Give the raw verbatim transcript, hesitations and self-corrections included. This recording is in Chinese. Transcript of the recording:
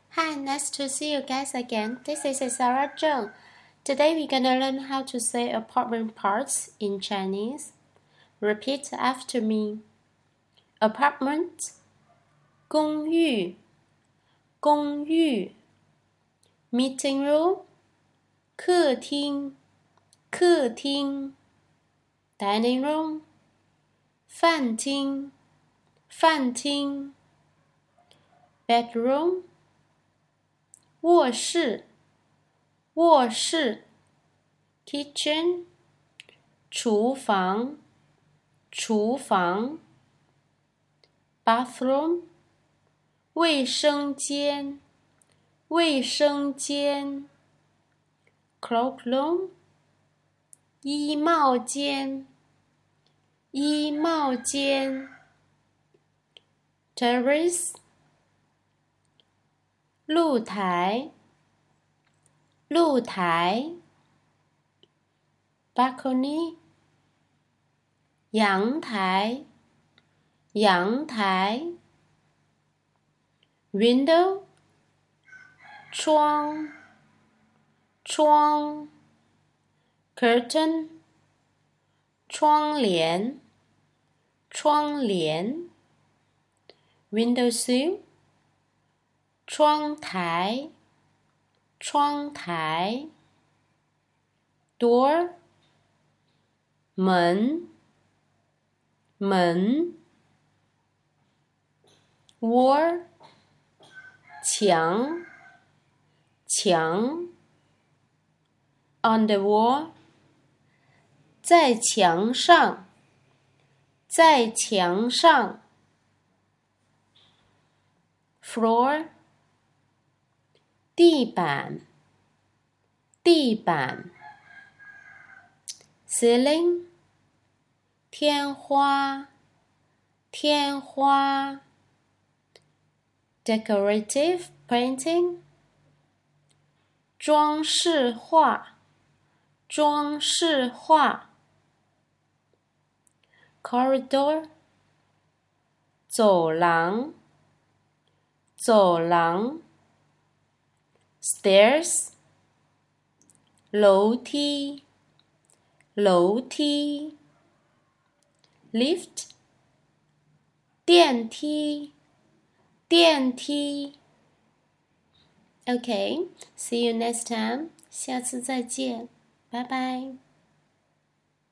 Hi, nice to see you guys again. This is Sarah Zheng. Today we're gonna learn how to say apartment parts in Chinese. Repeat after me. Apartment, 公寓，公寓。Meeting room, 客厅，客厅。Dining room, 饭厅，饭厅。Bedroom, 卧室，卧室。Kitchen, 厨房，厨房。Bathroom, 卫生间，卫生间。Cloakroom, 衣帽间，衣帽间。Terrace, 露台，露台。Balcony, 阳台，阳台。Window, 窗，窗。Curtain, 窗帘，窗帘。Windowsill, 窗台，窗台。Door, 门，门。Wall, 墙，墙。On the wall, 在墙上，在墙上。Floor, 地板，地板。Ceiling, 天花，天花。Decorative painting, 装饰画，装饰画。Corridor, 走廊，走廊。Stairs, 楼梯，楼梯。Lift, 电梯，电梯。Okay, see you next time. 下次再见，拜拜。